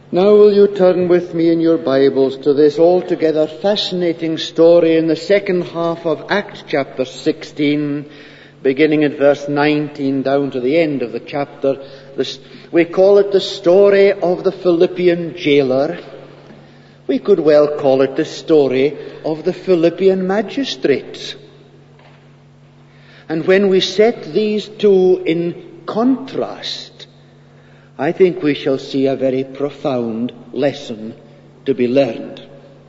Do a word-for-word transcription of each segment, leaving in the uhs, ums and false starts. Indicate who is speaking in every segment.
Speaker 1: Now will you turn with me in your Bibles to this altogether fascinating story in the second half of Acts chapter sixteen, beginning at verse nineteen down to the end of the chapter. This, we call it the story of the Philippian jailer. We could well call it the story of the Philippian magistrates. And when we set these two in contrast, I think we shall see a very profound lesson to be learned.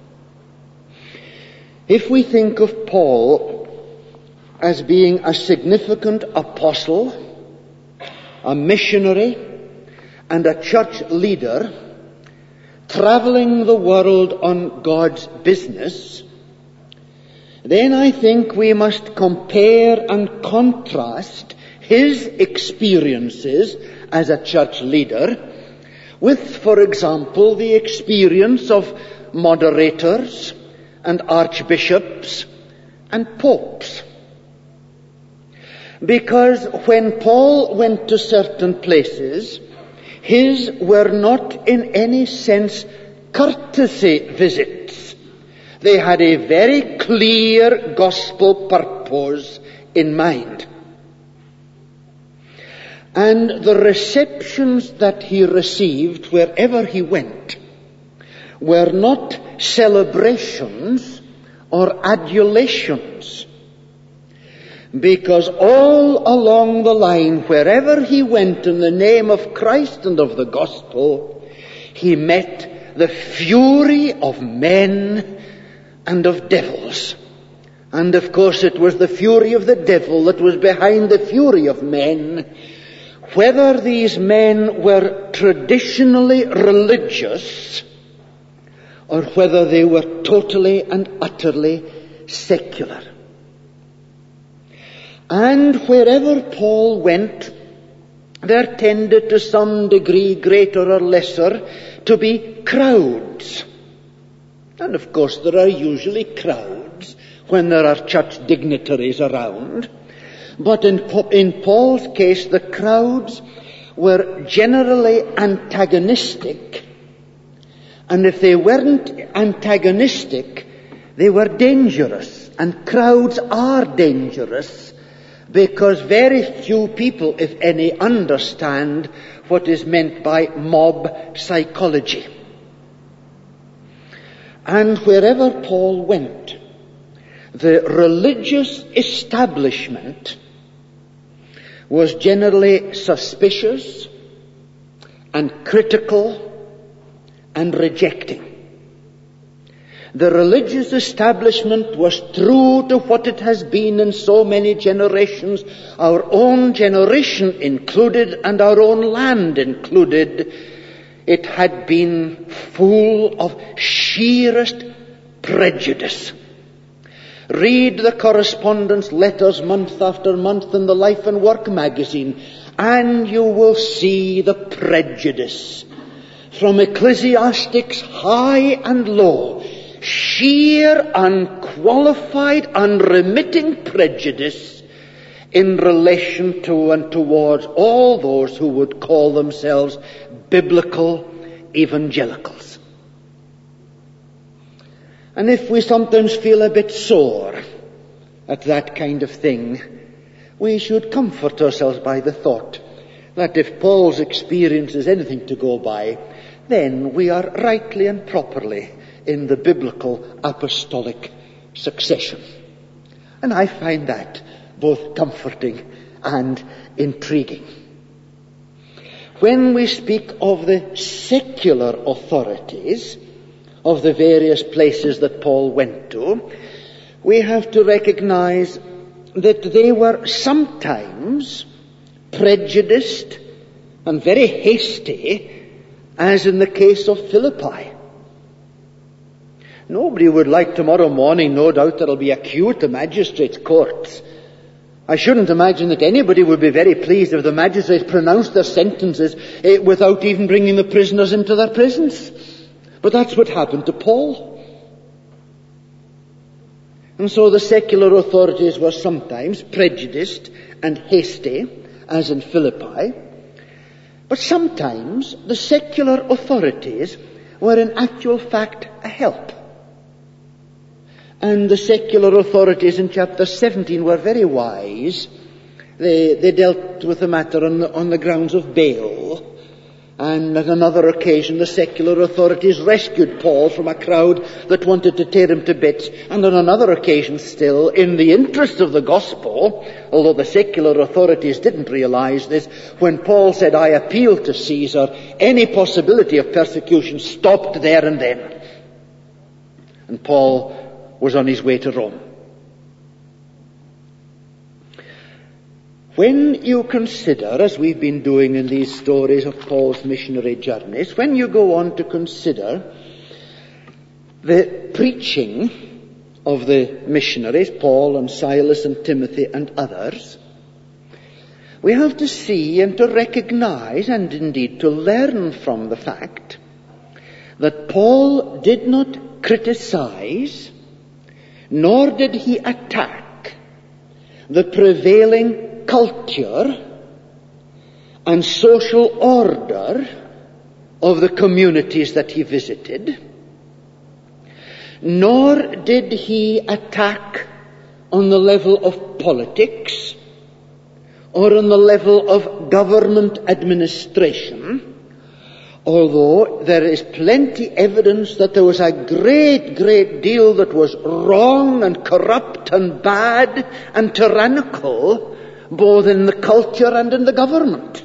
Speaker 1: If we think of Paul as being a significant apostle, a missionary, and a church leader, traveling the world on God's business, then I think we must compare and contrast his experiences as a church leader with, for example, the experience of moderators and archbishops and popes. Because when Paul went to certain places, his were not in any sense courtesy visits. They had a very clear gospel purpose in mind. And the receptions that he received wherever he went were not celebrations or adulations, because all along the line, wherever he went in the name of Christ and of the gospel, he met the fury of men and of devils. And of course it was the fury of the devil that was behind the fury of men. Whether these men were traditionally religious or whether they were totally and utterly secular. And wherever Paul went, there tended to some degree, greater or lesser, to be crowds. And of course there are usually crowds when there are church dignitaries around. But in, in Paul's case, the crowds were generally antagonistic. And if they weren't antagonistic, they were dangerous. And crowds are dangerous because very few people, if any, understand what is meant by mob psychology. And wherever Paul went, the religious establishment was generally suspicious and critical and rejecting. The religious establishment was true to what it has been in so many generations, our own generation included and our own land included. It had been full of sheerest prejudice. Read the correspondence letters month after month in the Life and Work magazine, and you will see the prejudice. From ecclesiastics high and low, sheer, unqualified, unremitting prejudice in relation to and towards all those who would call themselves biblical evangelicals. And if we sometimes feel a bit sore at that kind of thing, we should comfort ourselves by the thought that if Paul's experience is anything to go by, then we are rightly and properly in the biblical apostolic succession. And I find that both comforting and intriguing. When we speak of the secular authorities of the various places that Paul went to, we have to recognize that they were sometimes prejudiced and very hasty, as in the case of Philippi. Nobody would like tomorrow morning, no doubt, there'll be a queue at the magistrates' courts. I shouldn't imagine that anybody would be very pleased if the magistrates pronounced their sentences eh, without even bringing the prisoners into their prisons. But that's what happened to Paul. And so the secular authorities were sometimes prejudiced and hasty, as in Philippi. But sometimes the secular authorities were in actual fact a help. And the secular authorities in chapter seventeen were very wise. They, they dealt with the matter on the, on the grounds of bail. And at another occasion, the secular authorities rescued Paul from a crowd that wanted to tear him to bits. And on another occasion still, in the interest of the gospel, although the secular authorities didn't realize this, when Paul said, I appeal to Caesar, any possibility of persecution stopped there and then. And Paul was on his way to Rome. When you consider, as we've been doing in these stories of Paul's missionary journeys, when you go on to consider the preaching of the missionaries, Paul and Silas and Timothy and others, we have to see and to recognize and indeed to learn from the fact that Paul did not criticize, nor did he attack the prevailing culture and social order of the communities that he visited, nor did he attack on the level of politics or on the level of government administration, although there is plenty evidence that there was a great, great deal that was wrong and corrupt and bad and tyrannical both in the culture and in the government.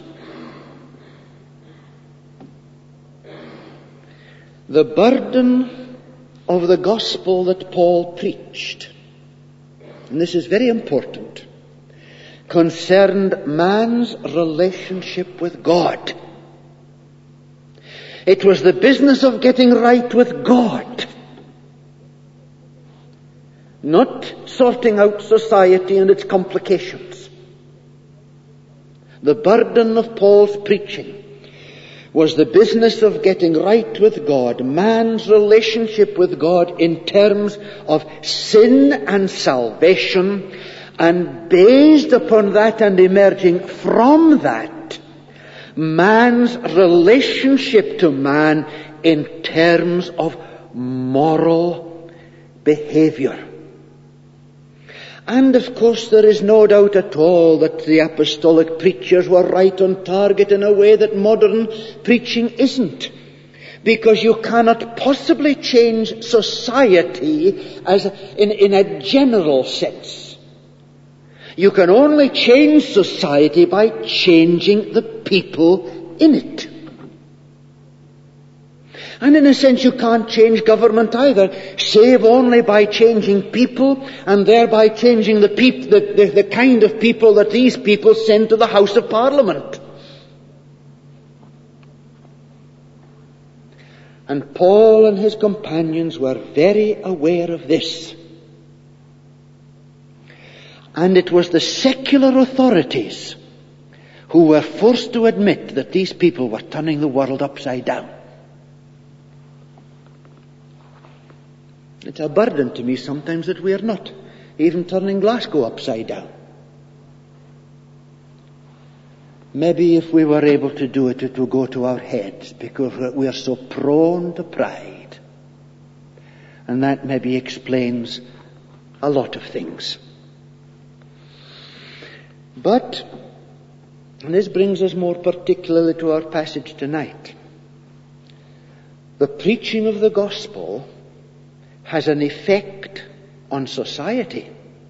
Speaker 1: The burden of the gospel that Paul preached, and this is very important, concerned man's relationship with God. It was the business of getting right with God, not sorting out society and its complications. The burden of Paul's preaching was the business of getting right with God, man's relationship with God in terms of sin and salvation, and based upon that and emerging from that, man's relationship to man in terms of moral behavior. And of course there is no doubt at all that the apostolic preachers were right on target in a way that modern preaching isn't. Because you cannot possibly change society as in, in a general sense. You can only change society by changing the people in it. And in a sense you can't change government either, save only by changing people, and thereby changing the, peop- the, the, the kind of people that these people send to the House of Parliament. And Paul and his companions were very aware of this. And it was the secular authorities who were forced to admit that these people were turning the world upside down. It's a burden to me sometimes that we are not even turning Glasgow upside down. Maybe if we were able to do it, it would go to our heads because we are so prone to pride. And that maybe explains a lot of things. But, and this brings us more particularly to our passage tonight, the preaching of the gospel has an effect on society.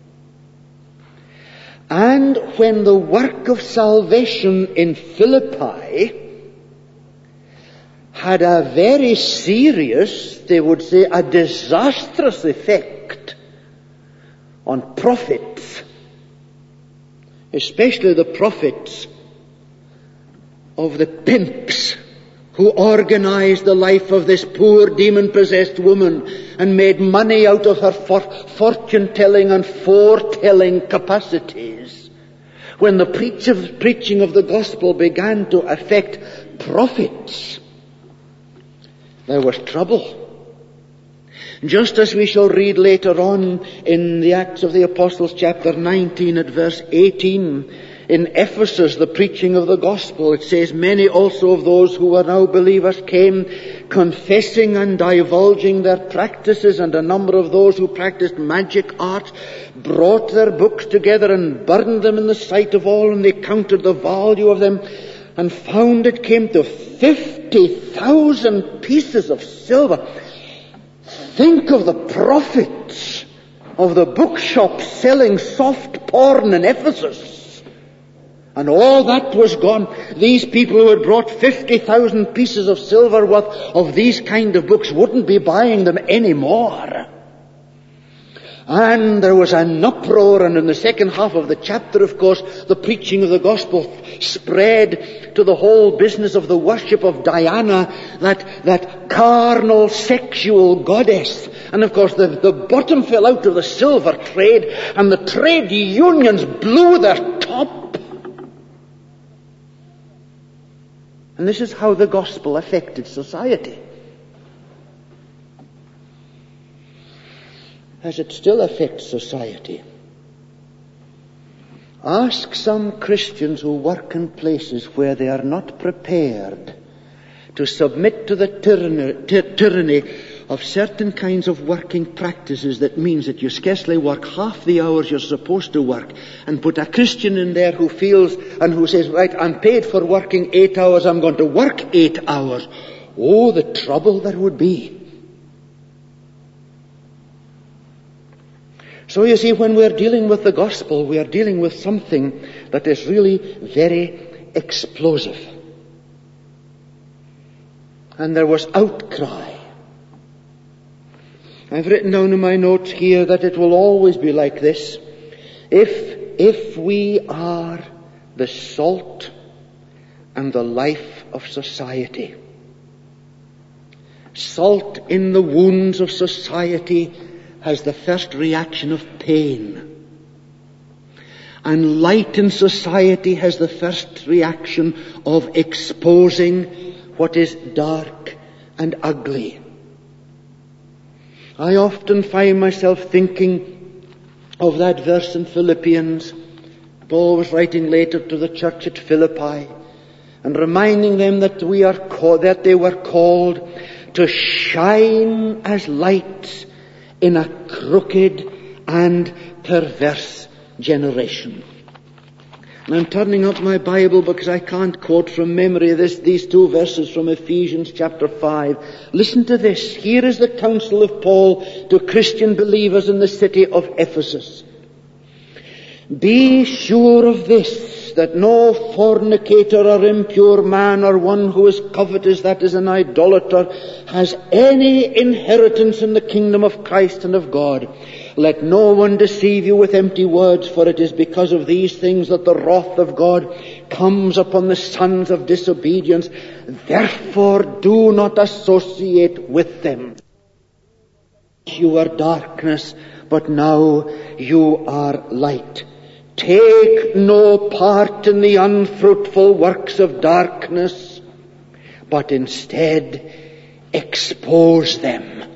Speaker 1: And when the work of salvation in Philippi had a very serious, they would say a disastrous effect on prophets, especially the prophets of the pimps who organized the life of this poor demon-possessed woman and made money out of her for- fortune-telling and foretelling capacities. When the preach of, preaching of the gospel began to affect prophets, there was trouble. Just as we shall read later on in the Acts of the Apostles chapter nineteen at verse eighteen, In Ephesus, the preaching of the gospel, it says, many also of those who were now believers came confessing and divulging their practices, and a number of those who practiced magic arts brought their books together and burned them in the sight of all, and they counted the value of them and found it came to fifty thousand pieces of silver. Think of the profits of the bookshops selling soft porn in Ephesus. And all that was gone. These people who had brought fifty thousand pieces of silver worth of these kind of books wouldn't be buying them anymore. And there was an uproar, and in the second half of the chapter, of course, the preaching of the gospel spread to the whole business of the worship of Diana, that, that carnal sexual goddess. And of course the, the bottom fell out of the silver trade, and the trade unions blew their top. And this is how the gospel affected society. As it still affects society. Ask some Christians who work in places where they are not prepared to submit to the tyranny, ty- tyranny of certain kinds of working practices that means that you scarcely work half the hours you're supposed to work, and put a Christian in there who feels and who says, right, I'm paid for working eight hours, I'm going to work eight hours. Oh, the trouble there would be. So you see, when we're dealing with the gospel, we are dealing with something that is really very explosive. And there was outcry. I've written down in my notes here that it will always be like this. If, if we are the salt and the life of society, salt in the wounds of society has the first reaction of pain. And light in society has the first reaction of exposing what is dark and ugly. I often find myself thinking of that verse in Philippians. Paul was writing later to the church at Philippi and reminding them that we are called, that they were called to shine as lights in a crooked and perverse generation. And I'm turning up my Bible because I can't quote from memory this, these two verses from Ephesians chapter five. Listen to this. Here is the counsel of Paul to Christian believers in the city of Ephesus. Be sure of this, that no fornicator or impure man or one who is covetous, that is an idolater, has any inheritance in the kingdom of Christ and of God. Let no one deceive you with empty words, for it is because of these things that the wrath of God comes upon the sons of disobedience. Therefore do not associate with them. You were darkness, but now you are light. Take no part in the unfruitful works of darkness, but instead expose them.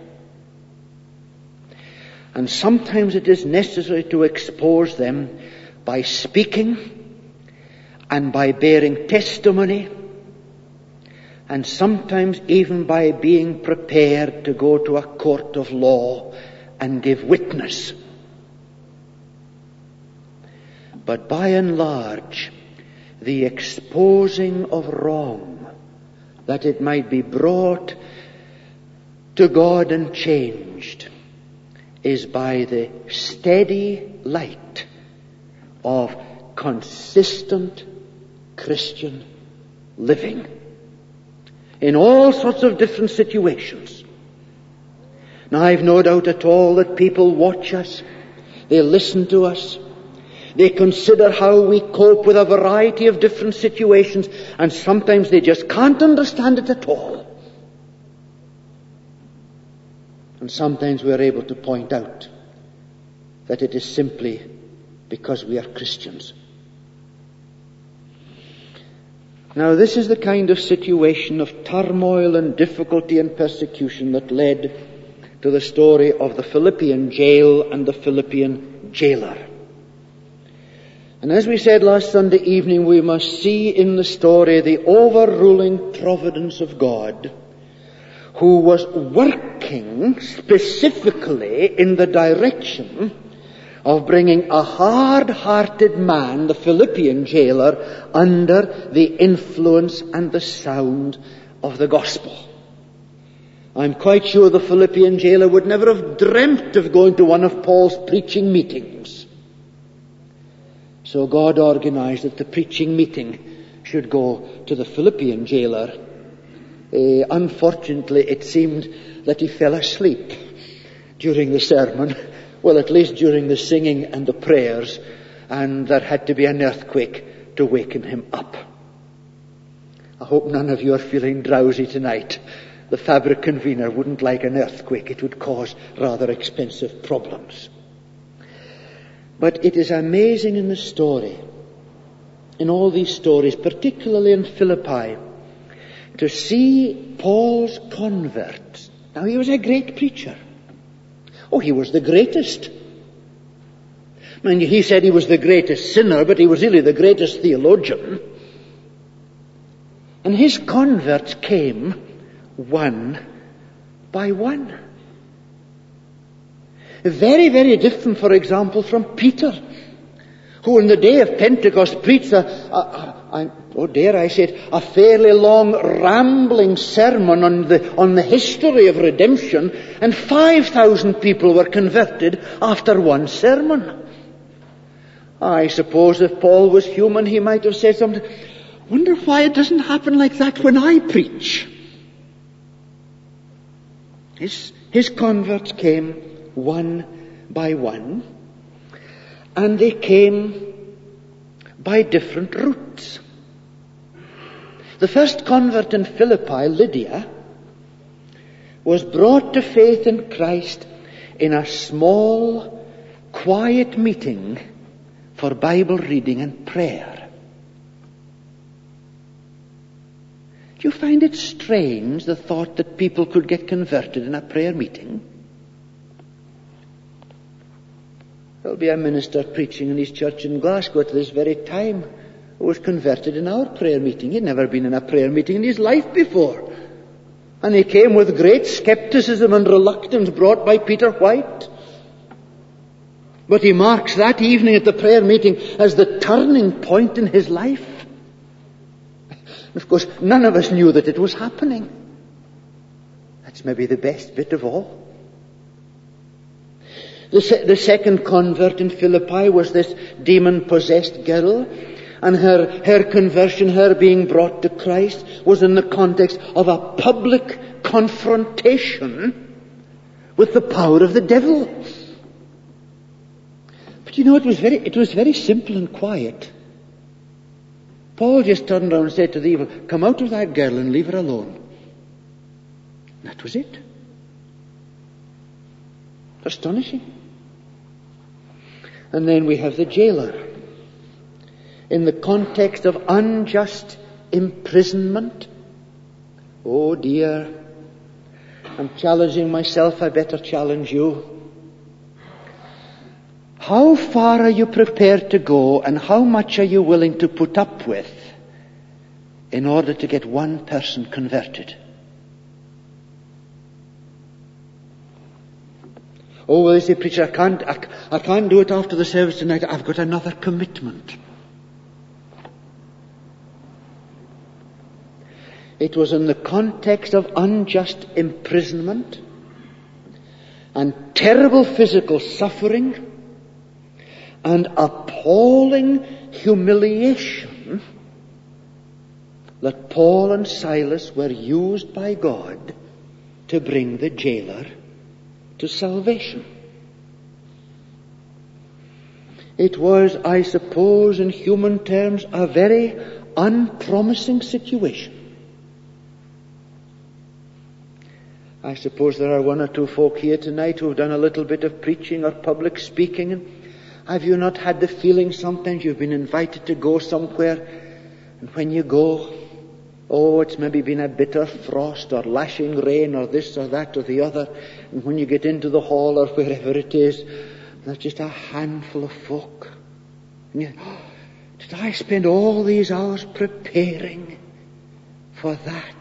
Speaker 1: And sometimes it is necessary to expose them by speaking and by bearing testimony, and sometimes even by being prepared to go to a court of law and give witness. But by and large, the exposing of wrong, that it might be brought to God and changed, is by the steady light of consistent Christian living in all sorts of different situations. Now, I've no doubt at all that people watch us, they listen to us, they consider how we cope with a variety of different situations, and sometimes they just can't understand it at all. And sometimes we are able to point out that it is simply because we are Christians. Now, this is the kind of situation of turmoil and difficulty and persecution that led to the story of the Philippian jail and the Philippian jailer. And as we said last Sunday evening, we must see in the story the overruling providence of God, who was working specifically in the direction of bringing a hard-hearted man, the Philippian jailer, under the influence and the sound of the gospel. I'm quite sure the Philippian jailer would never have dreamt of going to one of Paul's preaching meetings. So God organized that the preaching meeting should go to the Philippian jailer. Uh, unfortunately, it seemed that he fell asleep during the sermon, well, at least during the singing and the prayers, and there had to be an earthquake to waken him up. I hope none of you are feeling drowsy tonight. The fabric convener wouldn't like an earthquake. It would cause rather expensive problems. But it is amazing in the story, in all these stories, particularly in Philippi, to see Paul's converts. Now, he was a great preacher. Oh, he was the greatest. I mean, he said he was the greatest sinner, but he was really the greatest theologian. And his converts came one by one. Very, very different, for example, from Peter, who in the day of Pentecost preached a, a, a, oh dare I say it, a fairly long, rambling sermon on the, on the history of redemption, and five thousand people were converted after one sermon. I suppose if Paul was human, he might have said something, wonder why it doesn't happen like that when I preach. His, his converts came one by one, and they came by different routes. The first convert in Philippi, Lydia, was brought to faith in Christ in a small, quiet meeting for Bible reading and prayer. Do you find it strange, the thought that people could get converted in a prayer meeting? There'll be a minister preaching in his church in Glasgow at this very time who was converted in our prayer meeting. He'd never been in a prayer meeting in his life before. And he came with great skepticism and reluctance brought by Peter White. But he marks that evening at the prayer meeting as the turning point in his life. Of course, none of us knew that it was happening. That's maybe the best bit of all. The, se- the second convert in Philippi was this demon-possessed girl, and her, her conversion, her being brought to Christ, was in the context of a public confrontation with the power of the devil. But you know, it was very, it was very simple and quiet. Paul just turned around and said to the evil, come out of that girl and leave her alone. That was it. Astonishing. And then we have the jailer. In the context of unjust imprisonment. Oh dear. I'm challenging myself, I better challenge you. How far are you prepared to go, and how much are you willing to put up with in order to get one person converted? Oh, well, you say, preacher, I can't, I, I can't do it after the service tonight. I've got another commitment. It was in the context of unjust imprisonment and terrible physical suffering and appalling humiliation that Paul and Silas were used by God to bring the jailer to salvation. It was, I suppose, in human terms, a very unpromising situation. I suppose there are one or two folk here tonight who have done a little bit of preaching or public speaking. And have you not had the feeling sometimes you've been invited to go somewhere, and when you go, oh, it's maybe been a bitter frost or lashing rain or this or that or the other, and when you get into the hall or wherever it is, there's just a handful of folk. And you, oh, Did I spend all these hours preparing for that?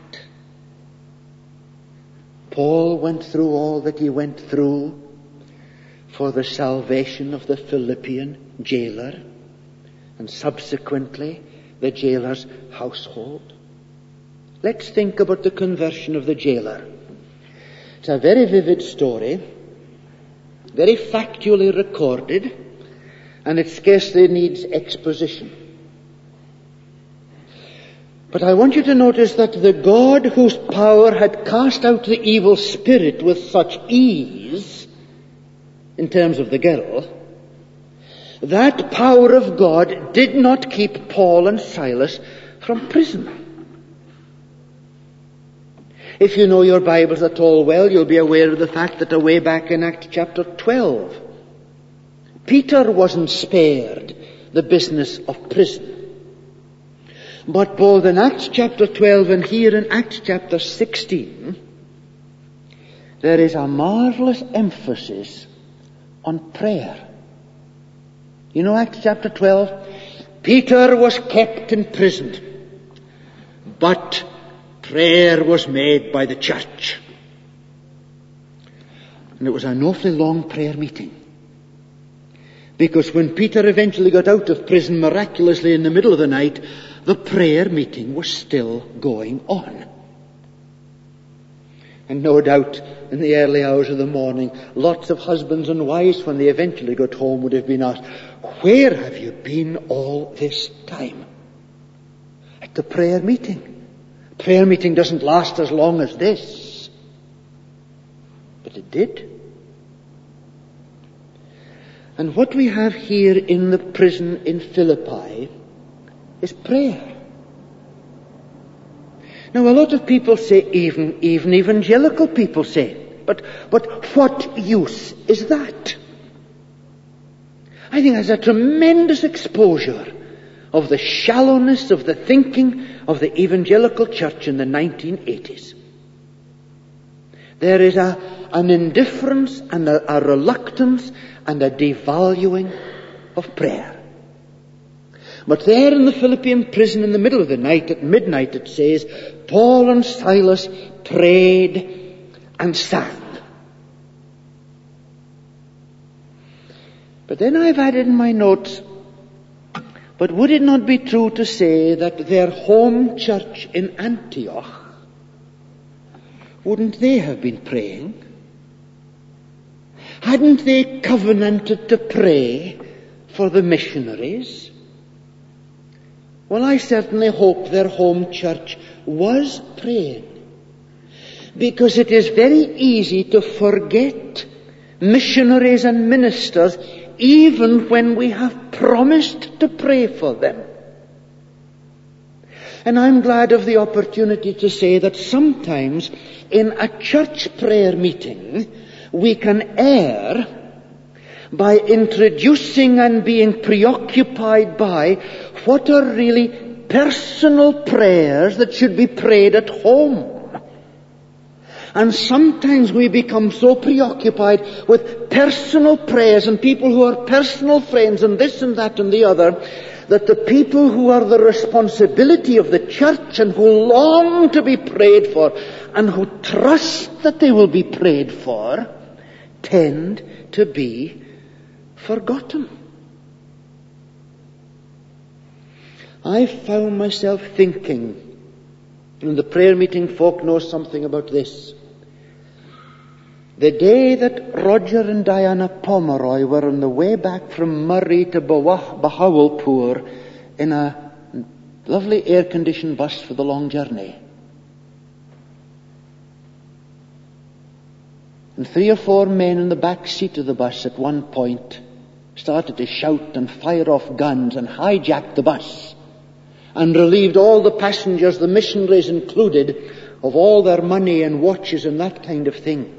Speaker 1: Paul went through all that he went through for the salvation of the Philippian jailer and subsequently the jailer's household. Let's think about the conversion of the jailer. It's a very vivid story, very factually recorded, and it scarcely needs exposition. But I want you to notice that the God whose power had cast out the evil spirit with such ease, in terms of the girl, that power of God did not keep Paul and Silas from prison. If you know your Bibles at all well, you'll be aware of the fact that away back in Acts chapter twelve, Peter wasn't spared the business of prison. But both in Acts chapter twelve and here in Acts chapter sixteen, there is a marvelous emphasis on prayer. You know Acts chapter twelve? Peter was kept in prison, but prayer was made by the church. And it was an awfully long prayer meeting. Because when Peter eventually got out of prison miraculously in the middle of the night, the prayer meeting was still going on. And no doubt in the early hours of the morning, lots of husbands and wives, when they eventually got home, would have been asked, "Where have you been all this time?" At the prayer meeting. Prayer meeting doesn't last as long as this. But it did. And what we have here in the prison in Philippi is prayer. Now a lot of people say, even, even evangelical people say, but, but what use is that? I think that's a tremendous exposure of the shallowness of the thinking of the evangelical church in the nineteen eighties. There is a, an indifference and a, a reluctance and a devaluing of prayer. But there in the Philippian prison in the middle of the night, at midnight, it says, Paul and Silas prayed and sang. But then I've added in my notes, but would it not be true to say that their home church in Antioch, wouldn't they have been praying? Hadn't they covenanted to pray for the missionaries? Well, I certainly hope their home church was praying. Because it is very easy to forget missionaries and ministers even when we have promised to pray for them. And I'm glad of the opportunity to say that sometimes in a church prayer meeting we can err by introducing and being preoccupied by what are really personal prayers that should be prayed at home. And sometimes we become so preoccupied with personal prayers and people who are personal friends and this and that and the other, that the people who are the responsibility of the church and who long to be prayed for and who trust that they will be prayed for tend to be forgotten. I found myself thinking, and the prayer meeting folk know something about this. The day that Roger and Diana Pomeroy were on the way back from Murray to Bahawalpur in a lovely air-conditioned bus for the long journey. And three or four men in the back seat of the bus at one point started to shout and fire off guns and hijack the bus and relieved all the passengers, the missionaries included, of all their money and watches and that kind of thing.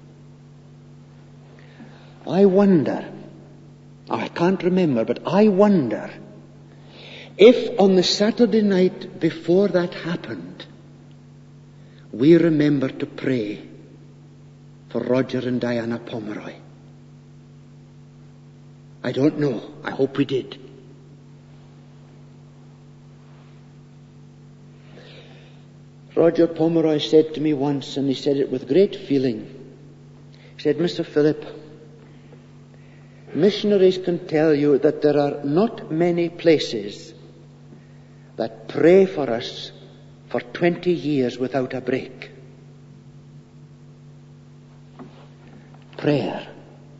Speaker 1: I wonder, I can't remember, but I wonder if on the Saturday night before that happened, we remember to pray for Roger and Diana Pomeroy. I don't know. I hope we did. Roger Pomeroy said to me once, and he said it with great feeling, he said, Mister Philip, missionaries can tell you that there are not many places that pray for us for twenty years without a break. Prayer.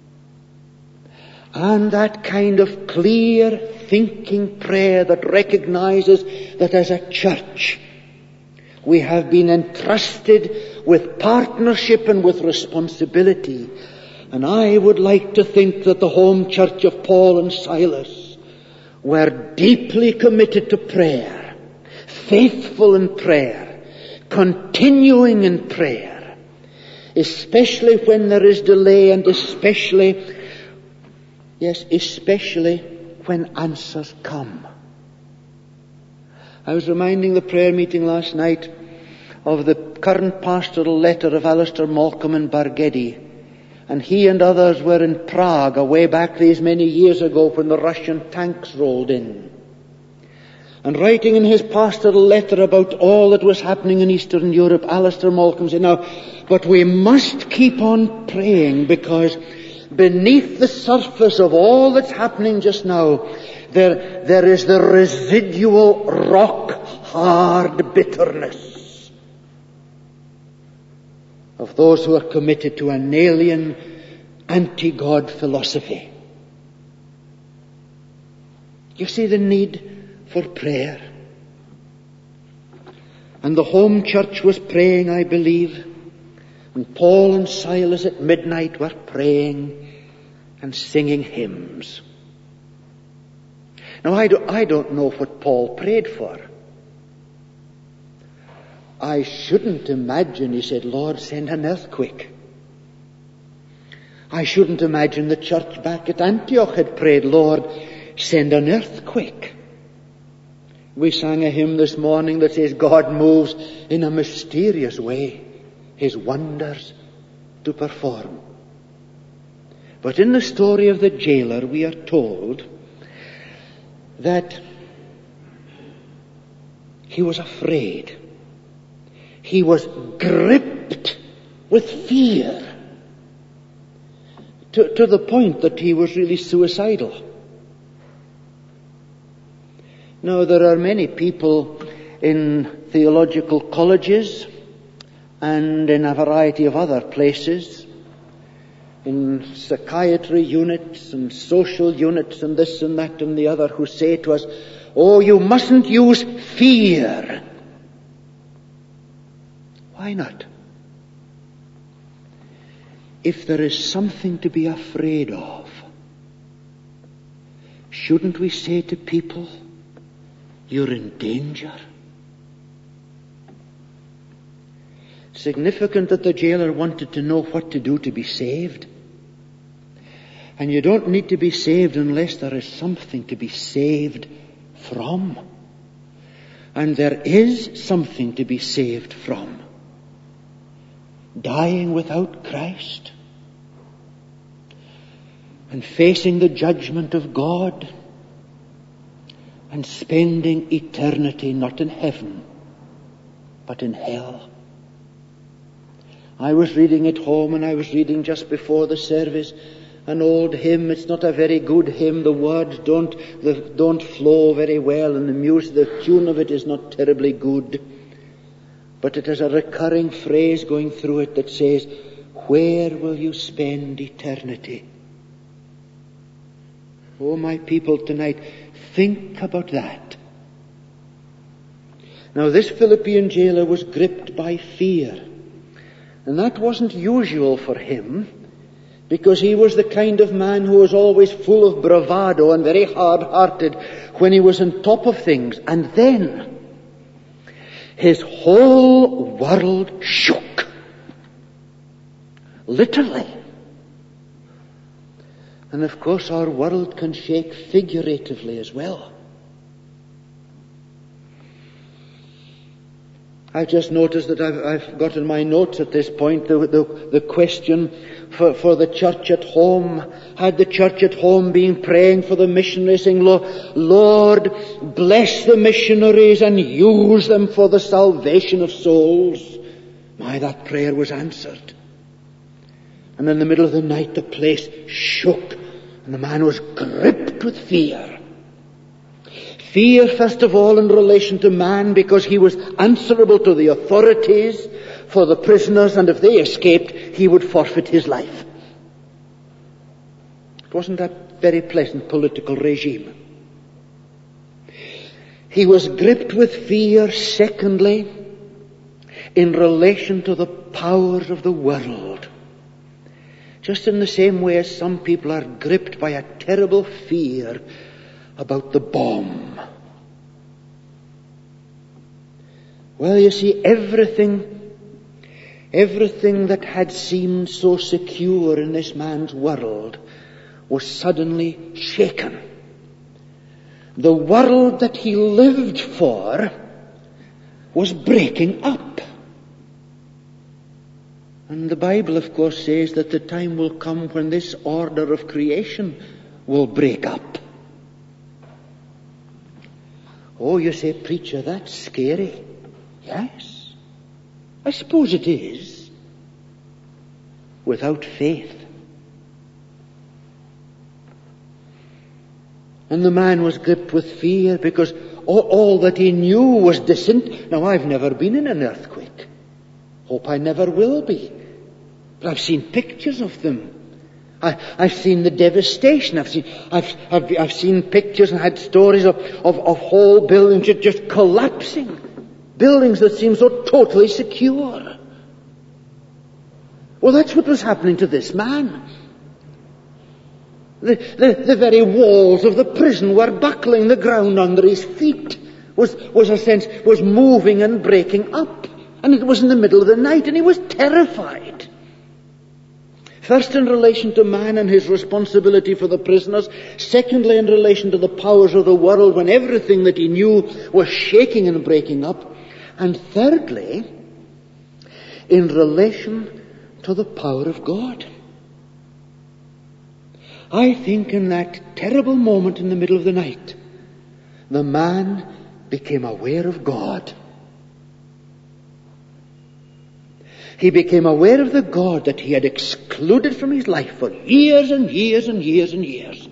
Speaker 1: And that kind of clear thinking prayer that recognizes that as a church we have been entrusted with partnership and with responsibility. And I would like to think that the home church of Paul and Silas were deeply committed to prayer, faithful in prayer, continuing in prayer, especially when there is delay, and especially, yes, especially when answers come. I was reminding the prayer meeting last night of the current pastoral letter of Alistair Malcolm in Bargedi. And he and others were in Prague way back these many years ago when the Russian tanks rolled in. And writing in his pastoral letter about all that was happening in Eastern Europe, Alistair Malcolm said, now, but we must keep on praying, because beneath the surface of all that's happening just now, there, there is the residual rock-hard bitterness of those who are committed to an alien, anti-God philosophy. You see the need for prayer. And the home church was praying, I believe. And Paul and Silas at midnight were praying and singing hymns. Now, I, do, I don't know what Paul prayed for. I shouldn't imagine, he said, Lord, send an earthquake. I shouldn't imagine the church back at Antioch had prayed, Lord, send an earthquake. We sang a hymn this morning that says, God moves in a mysterious way His wonders to perform. But in the story of the jailer, we are told that he was afraid. He was gripped with fear to, to the point that he was really suicidal. Now, there are many people in theological colleges and in a variety of other places, in psychiatry units and social units and this and that and the other, who say to us, oh, you mustn't use fear. Why not? If there is something to be afraid of, shouldn't we say to people, you're in danger? Significant that the jailer wanted to know what to do to be saved. And you don't need to be saved unless there is something to be saved from. And there is something to be saved from. Dying without Christ and facing the judgment of God and spending eternity not in heaven but in hell. I was reading at home, and I was reading just before the service an old hymn. It's not a very good hymn. The words don't the, don't flow very well, and the music, the tune of it is not terribly good. But it has a recurring phrase going through it that says, where will you spend eternity? Oh, my people, tonight, think about that. Now, this Philippian jailer was gripped by fear. And that wasn't usual for him, because he was the kind of man who was always full of bravado and very hard-hearted when he was on top of things. And then his whole world shook. Literally. And of course our world can shake figuratively as well. I just noticed that I've, I've got in my notes at this point the, the, the question for, for the church at home. Had the church at home been praying for the missionaries, saying, Lord, bless the missionaries and use them for the salvation of souls? My, that prayer was answered. And in the middle of the night the place shook and the man was gripped with fear. Fear, first of all, in relation to man, because he was answerable to the authorities for the prisoners, and if they escaped, he would forfeit his life. It wasn't a very pleasant political regime. He was gripped with fear, secondly, in relation to the powers of the world. Just in the same way as some people are gripped by a terrible fear about the bomb. Well, you see, everything, everything that had seemed so secure in this man's world was suddenly shaken. The world that he lived for was breaking up. And the Bible, of course, says that the time will come when this order of creation will break up. Oh, you say, preacher, that's scary. Yes, I suppose it is. Without faith. And the man was gripped with fear because all, all that he knew was distant. Now, I've never been in an earthquake. Hope I never will be. But I've seen pictures of them. I, I've seen the devastation. I've seen, I've, I've, I've seen pictures and had stories of, of, of whole buildings just, just collapsing. Buildings that seem so totally secure. Well, that's what was happening to this man. The, the, the very walls of the prison were buckling. The ground under his feet was, was a sense, was moving and breaking up. And it was in the middle of the night and he was terrified. First, in relation to man and his responsibility for the prisoners. Secondly, in relation to the powers of the world when everything that he knew was shaking and breaking up. And thirdly, in relation to the power of God. I think in that terrible moment in the middle of the night, the man became aware of God. He became aware of the God that he had excluded from his life for years and years and years and years.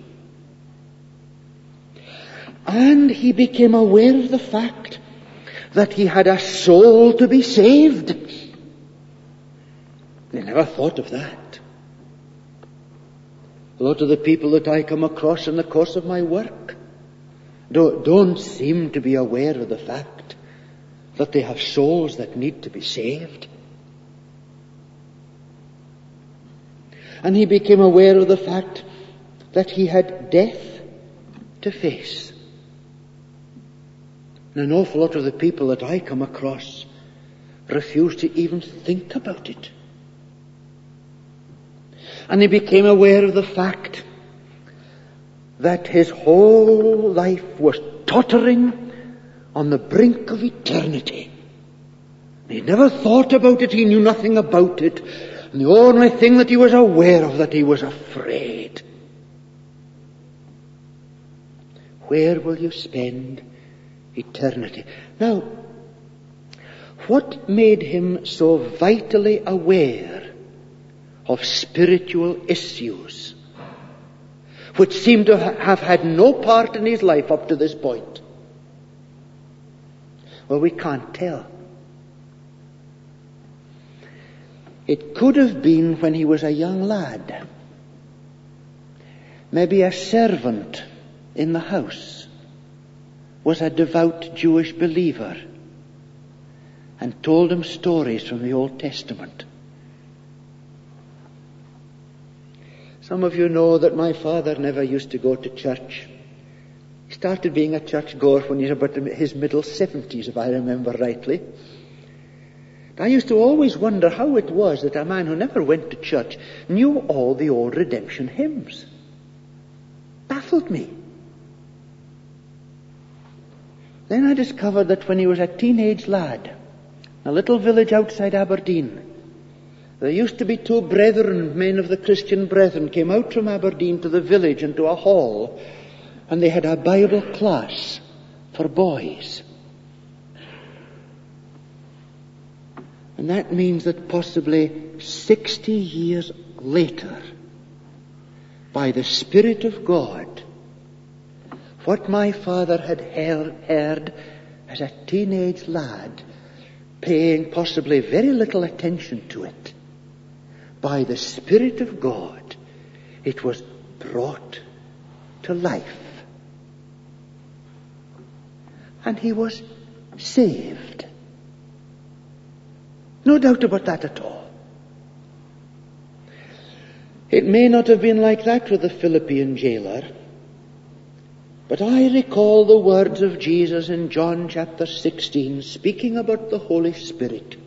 Speaker 1: And he became aware of the fact that he had a soul to be saved. He never thought of that. A lot of the people that I come across in the course of my work don't, don't seem to be aware of the fact that they have souls that need to be saved. And he became aware of the fact that he had death to face. And an awful lot of the people that I come across refuse to even think about it. And he became aware of the fact that his whole life was tottering on the brink of eternity. He never thought about it, he knew nothing about it. And the only thing that he was aware of, that he was afraid. Where will you spend eternity? Now, what made him so vitally aware of spiritual issues, which seemed to ha- have had no part in his life up to this point? Well, we can't tell. It could have been when he was a young lad. Maybe a servant in the house was a devout Jewish believer and told him stories from the Old Testament. Some of you know that my father never used to go to church. He started being a church-goer when he was about his middle seventies, if I remember rightly. I used to always wonder how it was that a man who never went to church knew all the old redemption hymns. Baffled me. Then I discovered that when he was a teenage lad, a little village outside Aberdeen. There used to be two brethren, men of the Christian Brethren, came out from Aberdeen to the village and to a hall, and they had a Bible class for boys. And that means that possibly sixty years later, by the Spirit of God, what my father had heard as a teenage lad, paying possibly very little attention to it, by the Spirit of God, it was brought to life. And he was saved. No doubt about that at all. It may not have been like that with the Philippian jailer, but I recall the words of Jesus in John chapter sixteen, speaking about the Holy Spirit.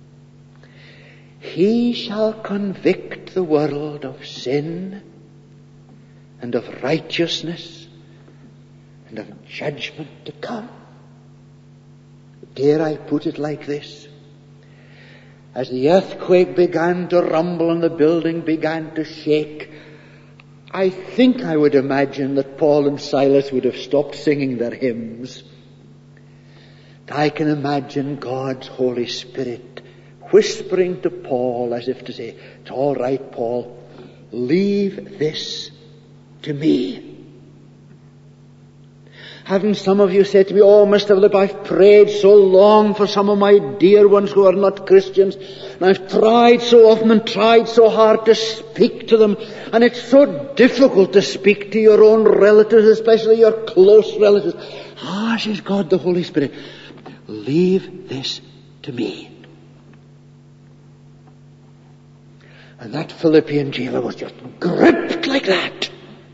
Speaker 1: He shall convict the world of sin and of righteousness and of judgment to come. Dare I put it like this? As the earthquake began to rumble and the building began to shake, I think I would imagine that Paul and Silas would have stopped singing their hymns. I can imagine God's Holy Spirit whispering to Paul as if to say, it's all right, Paul, leave this to me. Haven't some of you said to me, oh, Mister Philip, I've prayed so long for some of my dear ones who are not Christians, and I've tried so often and tried so hard to speak to them, and it's so difficult to speak to your own relatives, especially your close relatives. Ah, says God, the Holy Spirit, leave this to me. And that Philippian jailer was just gripped like that.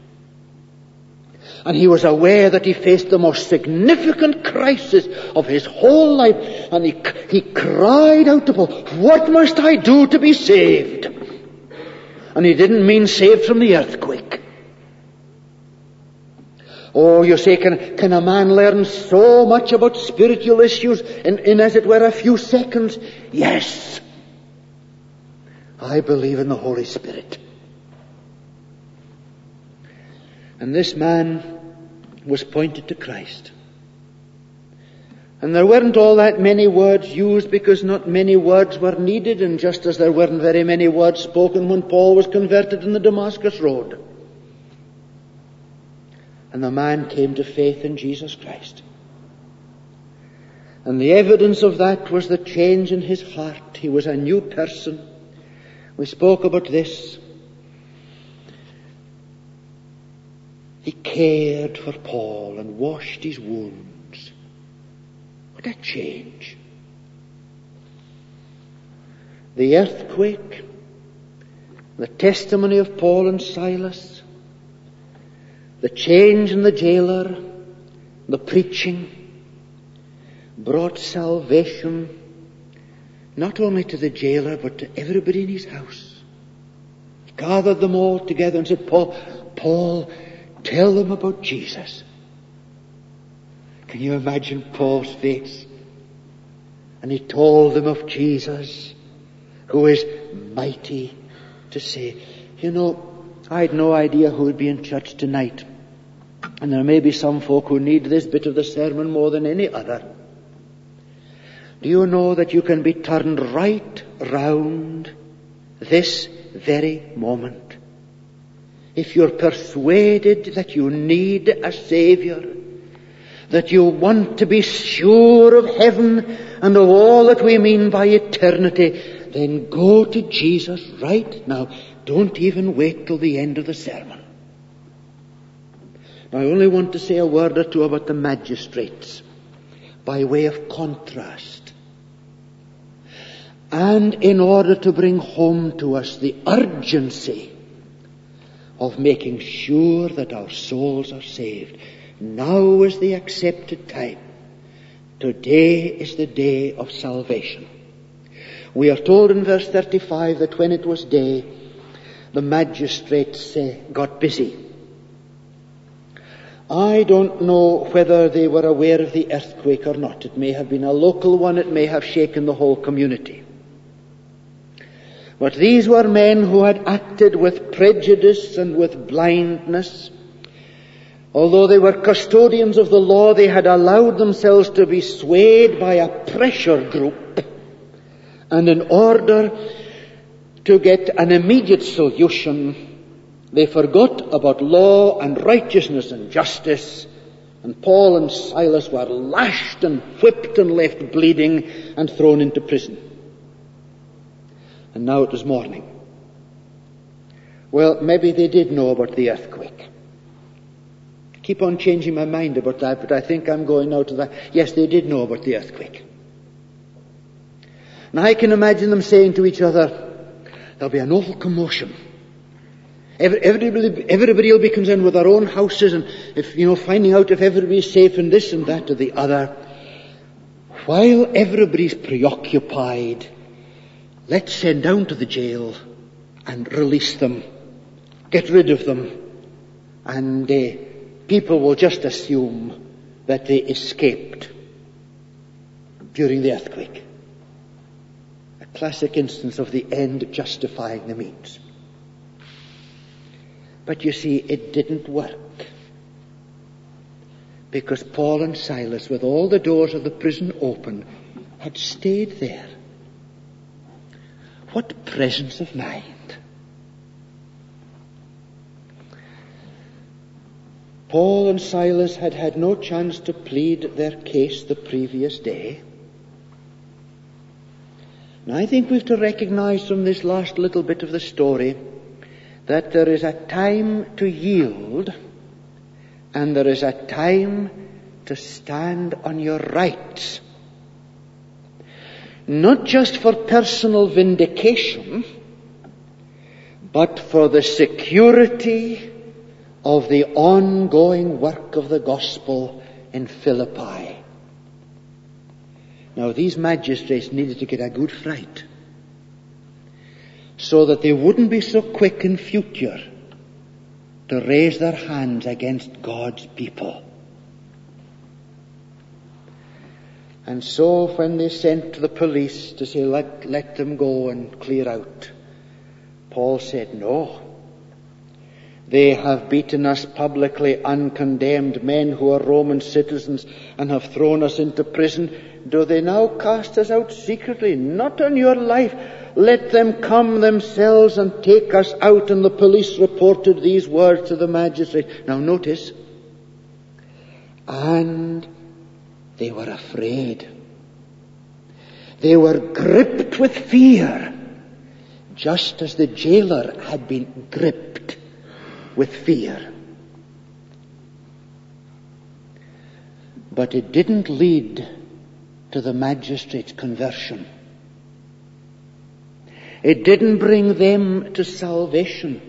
Speaker 1: And he was aware that he faced the most significant crisis of his whole life. And he, he cried out to Paul, what must I do to be saved? And he didn't mean saved from the earthquake. Oh, you say, can, can a man learn so much about spiritual issues in, in, as it were, a few seconds? Yes. I believe in the Holy Spirit. And this man was pointed to Christ. And there weren't all that many words used because not many words were needed, and just as there weren't very many words spoken when Paul was converted in the Damascus Road. And the man came to faith in Jesus Christ. And the evidence of that was the change in his heart. He was a new person. We spoke about this. He cared for Paul and washed his wounds. What a change. The earthquake, the testimony of Paul and Silas, the change in the jailer, the preaching, brought salvation not only to the jailer but to everybody in his house. He gathered them all together and said, Paul, Paul, tell them about Jesus. Can you imagine Paul's face? And he told them of Jesus, who is mighty to save. You know, I had no idea who would be in church tonight. And there may be some folk who need this bit of the sermon more than any other. Do you know that you can be turned right round this very moment? If you're persuaded that you need a Savior, that you want to be sure of heaven and of all that we mean by eternity, then go to Jesus right now. Don't even wait till the end of the sermon. Now, I only want to say a word or two about the magistrates by way of contrast, and in order to bring home to us the urgency of making sure that our souls are saved. Now is the accepted time. Today is the day of salvation. We are told in verse thirty-five that when it was day, the magistrates uh, got busy. I don't know whether they were aware of the earthquake or not. It may have been a local one. It may have shaken the whole community. But these were men who had acted with prejudice and with blindness. Although they were custodians of the law, they had allowed themselves to be swayed by a pressure group. And in order to get an immediate solution, they forgot about law and righteousness and justice. And Paul and Silas were lashed and whipped and left bleeding and thrown into prison. And now it was morning. Well, maybe they did know about the earthquake. I keep on changing my mind about that, but I think I'm going now to that. Yes, they did know about the earthquake. Now I can imagine them saying to each other, there'll be an awful commotion. Everybody, everybody will be concerned with their own houses and if, you know, finding out if everybody's safe and this and that or the other. While everybody's preoccupied, let's send down to the jail and release them. Get rid of them. And uh, people will just assume that they escaped during the earthquake. A classic instance of the end justifying the means. But you see, it didn't work. Because Paul and Silas, with all the doors of the prison open, had stayed there. What presence of mind. Paul and Silas had had no chance to plead their case the previous day. Now I think we have to recognize from this last little bit of the story that there is a time to yield and there is a time to stand on your rights. Not just for personal vindication, but for the security of the ongoing work of the gospel in Philippi. Now these magistrates needed to get a good fright so that they wouldn't be so quick in future to raise their hands against God's people. And so when they sent the police to say, let, let them go and clear out, Paul said, no. They have beaten us publicly, uncondemned men who are Roman citizens, and have thrown us into prison. Do they now cast us out secretly? Not on your life. Let them come themselves and take us out. And the police reported these words to the magistrate. Now notice, and they were afraid. They were gripped with fear, just as the jailer had been gripped with fear. But it didn't lead to the magistrate's conversion. It didn't bring them to salvation.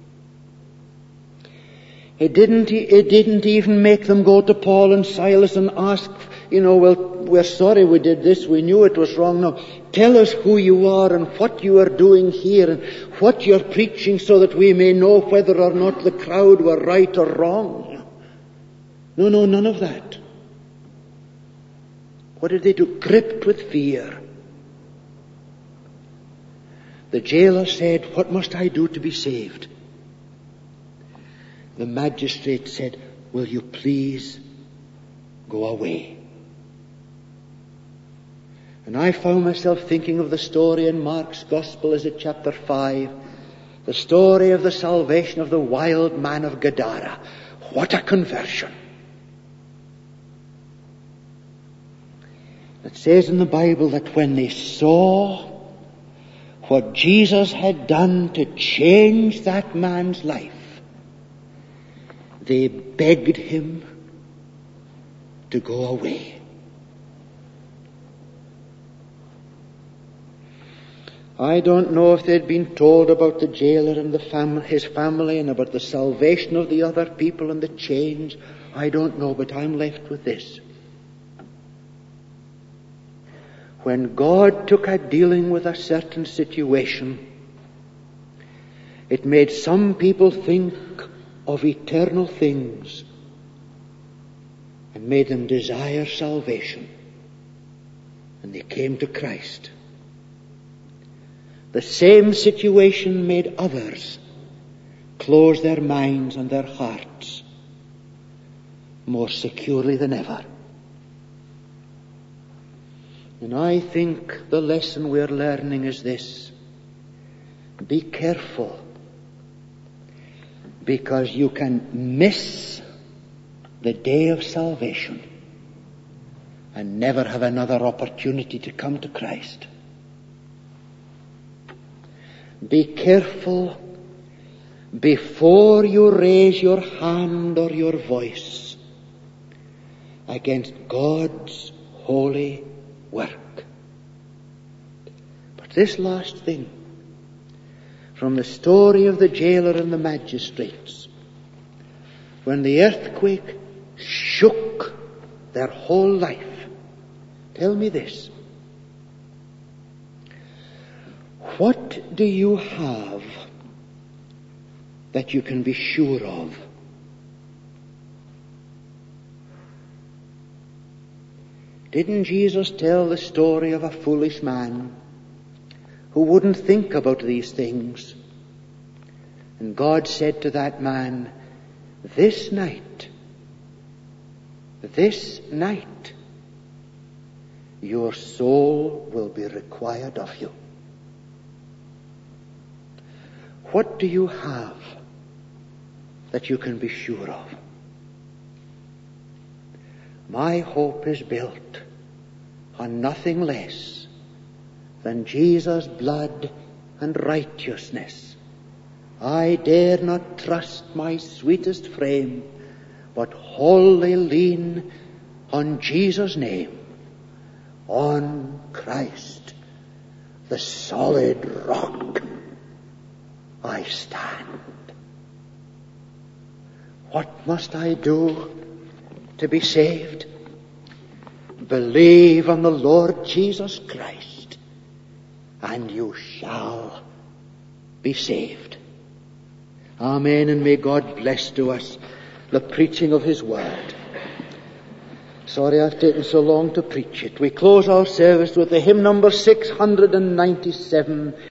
Speaker 1: It didn't, it didn't even make them go to Paul and Silas and ask, you know, well, we're sorry we did this, we knew it was wrong. No, tell us who you are and what you are doing here and what you're preaching so that we may know whether or not the crowd were right or wrong. No, no, none of that. What did they do? Gripped with fear. The jailer said, what must I do to be saved? The magistrate said, will you please go away? And I found myself thinking of the story in Mark's Gospel, is it chapter five? The story of the salvation of the wild man of Gadara. What a conversion. It says in the Bible that when they saw what Jesus had done to change that man's life, they begged him to go away. I don't know if they'd been told about the jailer and the fam- his family and about the salvation of the other people and the change. I don't know, but I'm left with this. When God took a dealing with a certain situation, it made some people think of eternal things and made them desire salvation. And they came to Christ. The same situation made others close their minds and their hearts more securely than ever. And I think the lesson we're learning is this: be careful, because you can miss the day of salvation and never have another opportunity to come to Christ. Be careful before you raise your hand or your voice against God's holy work. But this last thing, from the story of the jailer and the magistrates, when the earthquake shook their whole life, tell me this: what do you have that you can be sure of? Didn't Jesus tell the story of a foolish man who wouldn't think about these things? And God said to that man, this night, this night, your soul will be required of you. What do you have that you can be sure of? My hope is built on nothing less than Jesus' blood and righteousness. I dare not trust my sweetest frame, but wholly lean on Jesus' name, on Christ, the solid rock, I stand. What must I do to be saved? Believe on the Lord Jesus Christ, and you shall be saved. Amen, and may God bless to us the preaching of His Word. Sorry I've taken so long to preach it. We close our service with the hymn number six hundred ninety-seven.